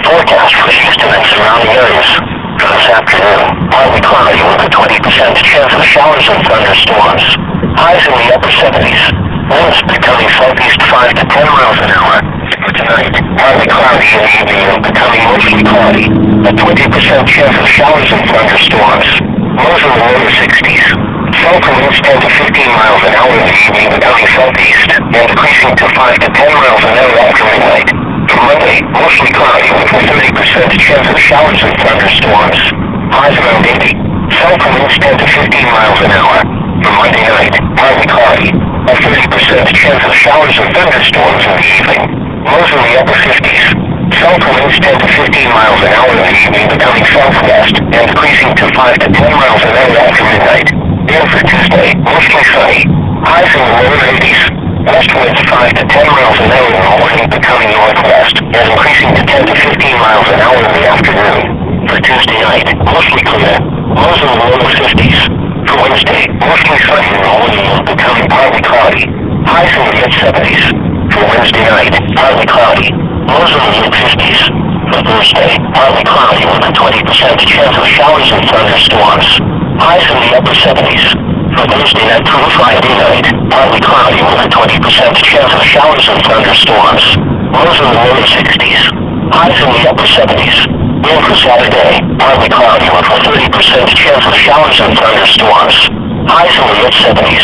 Forecast for Houston and surrounding areas. For this afternoon, partly cloudy with a 20% chance of showers and thunderstorms. Highs in the upper 70s. Winds becoming southeast 5 to 10 miles an hour. For tonight, partly cloudy in the evening and becoming mostly cloudy. A 20% chance of showers and thunderstorms. Lows in the lower 60s. South winds 10 to 15 miles an hour in the evening becoming southeast and decreasing to 5 to 10 miles an hour after midnight. For Monday, mostly cloudy with a 30% chance of showers and thunderstorms. Highs around 80. South winds 10 to 15 miles an hour. For Monday night, partly cloudy. A 30% chance of showers and thunderstorms in the evening. Lows in the upper 50s. South winds 10 to 15 miles an hour in the evening becoming southwest and decreasing to 5 to 10 miles an hour after midnight. And for Tuesday, mostly sunny. Highs in the lower 80s. West winds 5 to 10 miles an hour in the morning becoming northwest and increasing to 10 to 15 miles an hour in the afternoon. For Tuesday night, mostly clear. Lows in the lower 50s. For Wednesday, mostly sunny in the morning and becoming partly cloudy. Highs in the mid-70s. For Wednesday night, partly cloudy. Lows in the mid-50s. For Thursday, partly cloudy with a 20% chance of showers and thunderstorms. Highs in the upper 70s. For Thursday night through Friday night, partly cloudy with a 20% chance of showers and thunderstorms. Lows in the lower 60s. Highs in the upper 70s. And for Saturday, partly cloudy with a 30% chance of showers and thunderstorms. Highs in the mid-70s.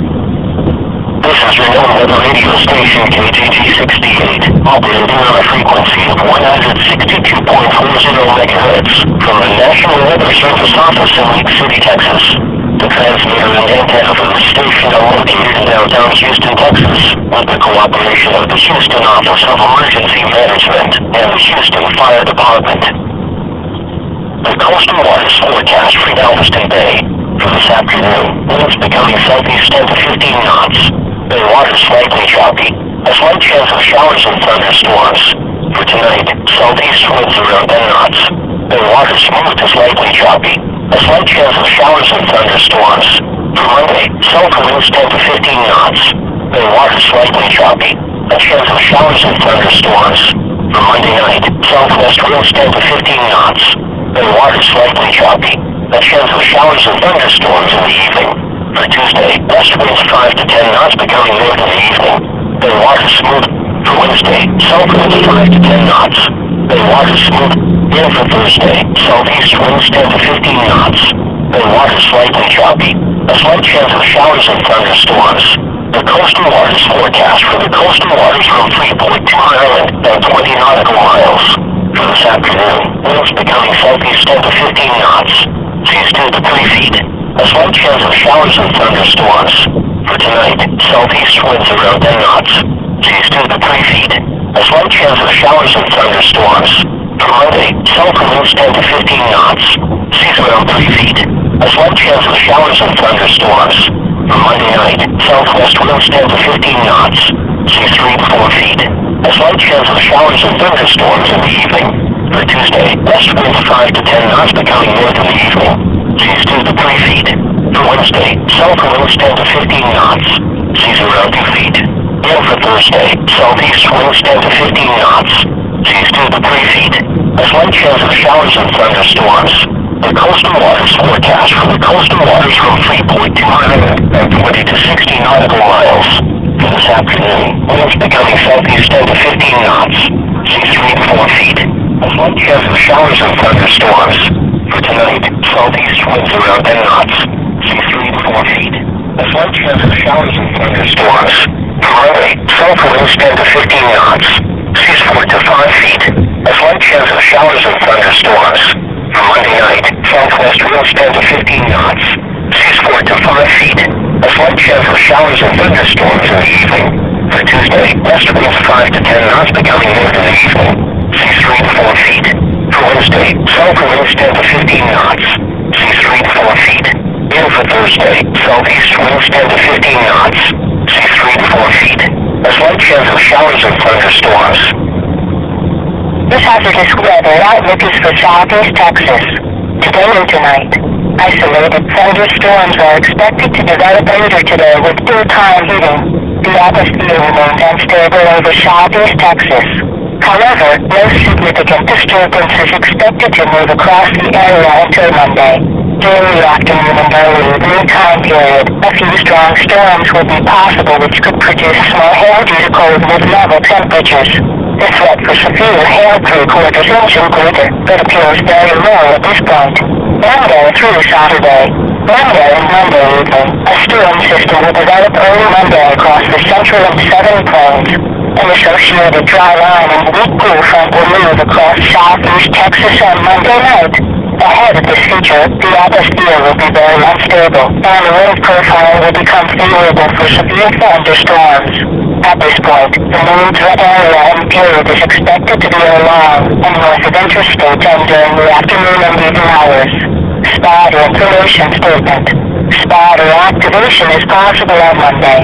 This is your known weather radio station KGG 68, operating on a frequency of 162.40 MHz from the National Weather Service office in Lake City, Texas. The transmitter and antenna for the station are located in downtown Houston, Texas, with the cooperation of the Houston Office of Emergency Management and the Houston Fire Department. The coastal waters forecast for Galveston Bay. For this afternoon, winds becoming southeast 10 to 15 knots. The water slightly choppy. A slight chance of showers and thunderstorms. For tonight, southeast winds around 10 knots. The water smooth to slightly choppy. A slight chance of showers and thunderstorms. For Monday, south winds 10 to 15 knots. The water slightly choppy. A chance of showers and thunderstorms. For Monday night, southwest winds 10 to 15 knots. The water slightly choppy. A chance of showers and thunderstorms in the evening. For Tuesday, west winds 5 to 10 knots becoming north in the evening. The water smooth. For Wednesday, south winds 5 to 10 knots. The water smooth. And for Thursday, southeast winds 10 to 15 knots. The water slightly choppy. A slight chance of showers and thunderstorms. The coastal waters forecast for the coastal waters from Freeport to Ireland at 20 nautical miles. For this afternoon, winds becoming southeast 10 to 15 knots. Seas 2 to 3 feet. A slight chance of showers and thunderstorms. For tonight, southeast winds around 10 knots. Seas 2 to 3 feet. A slight chance of showers and thunderstorms. For Monday, south winds 10 to 15 knots. Seas around 3 feet. A slight chance of showers and thunderstorms. For Monday night, southwest winds 10 to 15 knots. Seas 3 to 4 feet. A slight chance of showers and thunderstorms in the evening. For Tuesday, west winds 5 to 10 knots becoming north in the evening. Seas 2 to 3 feet. For Wednesday, south winds 10 to 15 knots. Seas around 2 feet. And for Thursday, southeast winds 10 to 15 knots. Seas 2 to 3 feet. A slight chance of showers and thunderstorms. The coastal waters forecast for the coastal waters from Freeport to Ireland at 20 to 60 nautical miles. For this afternoon, winds becoming southeast 10 to 15 knots. Seas 3 to 4 feet. A slight chance of showers and thunderstorms. For tonight, southeast winds around 10 knots. Seas 3 to 4 feet. A slight chance of showers and thunderstorms. For Monday, south winds 10 to 15 knots. Seas 4 to 5 feet. A slight chance of showers and thunderstorms. For Monday night, southwest winds 10 to 15 knots. Seas 4 to 5 feet. A slight chance of showers and thunderstorms in the evening. For Tuesday, west winds 5 to 10 knots becoming north in the evening. Seas 3 to 4 feet. For Wednesday, south winds 10 to 15 knots. Seas 3 to 4 feet. And for Thursday, southeast winds 10 to 15 knots. Seas 3 to 4 feet. A slight chance of showers and thunderstorms. This hazardous weather outlook is for southeast Texas. Today and tonight, isolated thunderstorms are expected to develop later today with daytime heating. The atmosphere remains unstable over southeast Texas. However, no significant disturbance is expected to move across the area until Monday. During the afternoon and early evening time period, a few strong storms will be possible which could produce small hail due to cold mid-level temperatures. The threat for severe hail 3/4 inch and greater, but appears very low at this point. Monday through Saturday. Monday and Monday evening, a storm system will develop early Monday across the central and southern plains. An associated dry line and weak cool front will move across southeast Texas on Monday night. Ahead of this feature, the atmosphere will be very unstable, and the wind profile will become favorable for severe thunderstorms. At this point, the main threat area and period is expected to be along and north of interstate and during the afternoon and evening hours. Spotter information statement. Spotter activation is possible on Monday.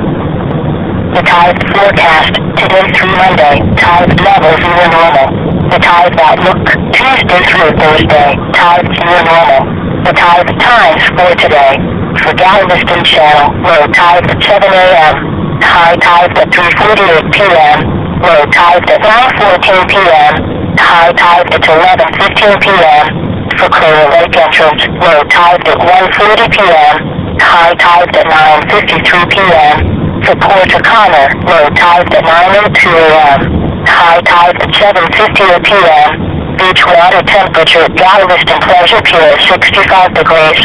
The tide forecast, today through Monday, tide levels near normal. The tide outlook, Tuesday through Thursday, tide near normal. The tide times for today. For Galveston Channel, low tide at 7 a.m., high tide at 3:48 p.m., low tide at 9:14 p.m., high tide at 11:15 p.m. For Clear Lake entrance, low tide at 1:40 p.m., high tide at 9:53 p.m. For Port O'Connor, low tide at 9:02 a.m., high tide at 7:58 p.m. Beach water temperature at Galveston Pleasure Pier 65 degrees.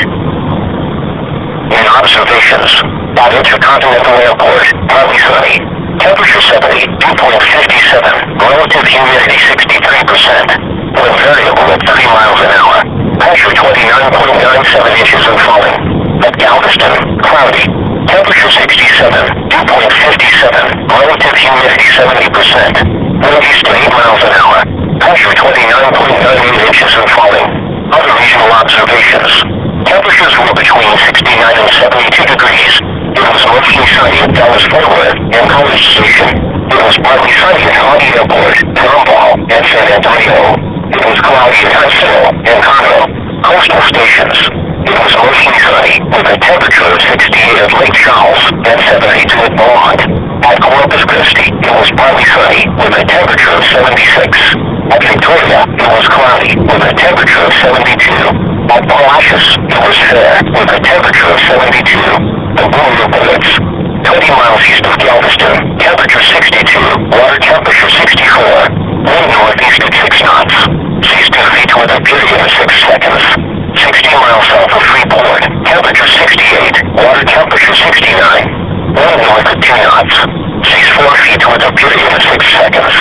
In observations, at Intercontinental Airport, partly sunny. Temperature 70, dew point 57, relative humidity 63%. Wind variable at 3 miles an hour. Pressure 29.97 inches and falling. At Galveston, cloudy. Temperature 67, dew point 57, relative humidity 70%. Wind east to 8 miles an hour. Pressure 29.98 inches and falling. Other regional observations. Temperatures were between 69 and 72 degrees. It was mostly sunny at Dallas-Fort Worth and College Station. It was partly sunny at Hoggy Airport, Tomball, and San Antonio. It was cloudy at Huntsville and Conroe. Coastal stations. It was mostly sunny, with a temperature of 68 at Lake Charles and 72 at Beaumont. At Corpus Christi, it was partly sunny, with a temperature of 76. At Victoria, it was cloudy, with a temperature of 72. At Palacios, it was fair, with a temperature of 72. The Blue River 20 miles east of Galveston, temperature 62, water temperature 64. Wind northeast at 6 knots. Seas 2 feet with a period of 6 seconds. 60 miles south of Freeport, temperature 68, water temperature 69. Wind north at 2 knots. Seas 4 feet with a period of 6 seconds.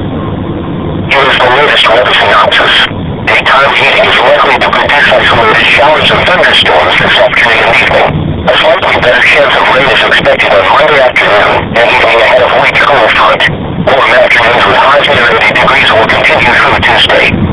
Here is the latest weather synopsis. Daytime heating is likely to produce isolated showers and thunderstorms this afternoon and evening. A slightly better chance of rain is expected on Monday afternoon and evening ahead of weak cold front. Warm afternoons with highs near 80 degrees will continue through Tuesday.